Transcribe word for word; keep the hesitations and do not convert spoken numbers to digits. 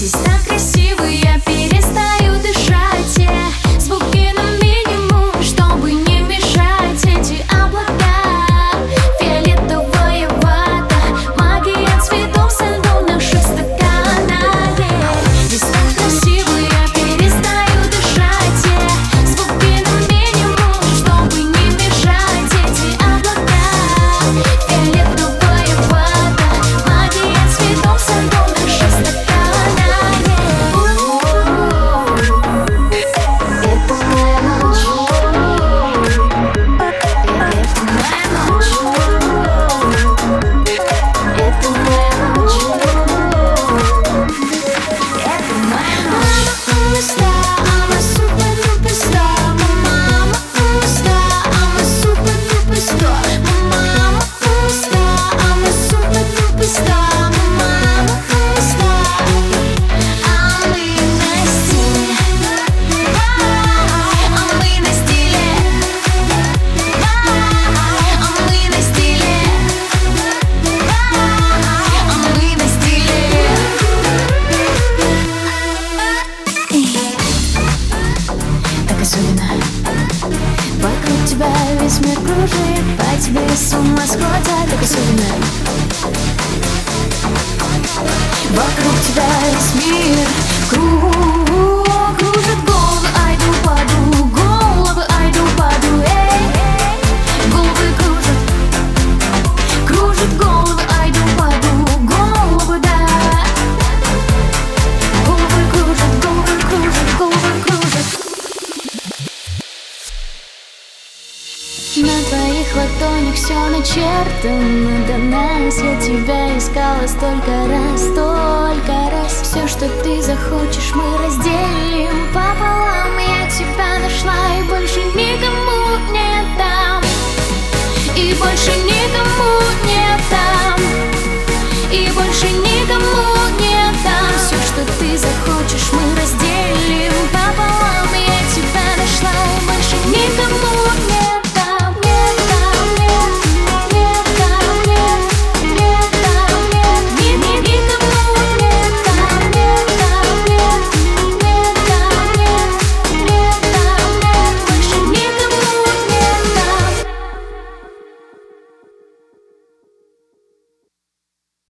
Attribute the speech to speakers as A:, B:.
A: Здесь так красиво, я перестаю дышать. Я звуки на минимум, чтобы не мешать. Эти облака, фиолетовая вата, магия цветов со льдом в наших стаканах. Здесь так красиво, я перестаю дышать. Я звуки на минимум, чтобы не мешать. Эти облака, фиолетовая вата, магия цветов со льдом в наших стаканах. Это моя ночь. Это моя ночь. Это моя ночь. Это моя ночь. I'm a star, I'm a super duper star. Mama, I'm a star, I'm a super duper star. Mama, I'm a star, I'm a super duper star. Mama, I'm a star. А мы на стиле. А мы на стиле. А мы на стиле. А мы на стиле. Так особенно. Вокруг тебя весь мир кружит, по тебе с ума сходят. Так особенно. Вокруг тебя весь мир круг кружит, головы айду паду, головы айду паду, эй, головы кружат, кружит головы айду паду, головы, да, головы кружат, головы кружат, головы кружат. На твоих ладонях все начертано до нас. Я тебя искала столько раз, столько раз. Все, что ты захочешь, мы разделим пополам. Я тебя нашла и больше никому не отдам. И больше не